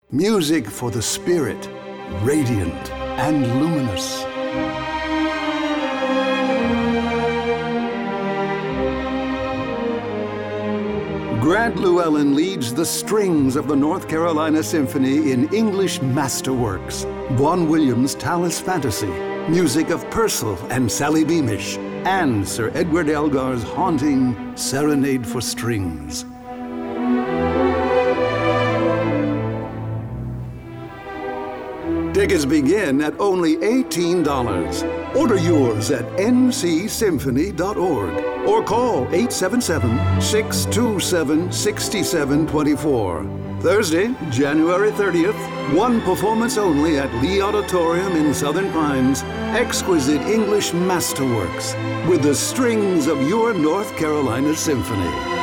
Music for the spirit, radiant and luminous. Grant Llewellyn leads the strings of the North Carolina Symphony in English masterworks. Vaughan Williams' Tallis Fantasy, music of Purcell and Sally Beamish, and Sir Edward Elgar's haunting Serenade for Strings. Tickets begin at only $18. Order yours at ncsymphony.org or call 877-627-6724. Thursday, January 30th, one performance only at Lee Auditorium in Southern Pines. Exquisite English masterworks with the strings of your North Carolina Symphony.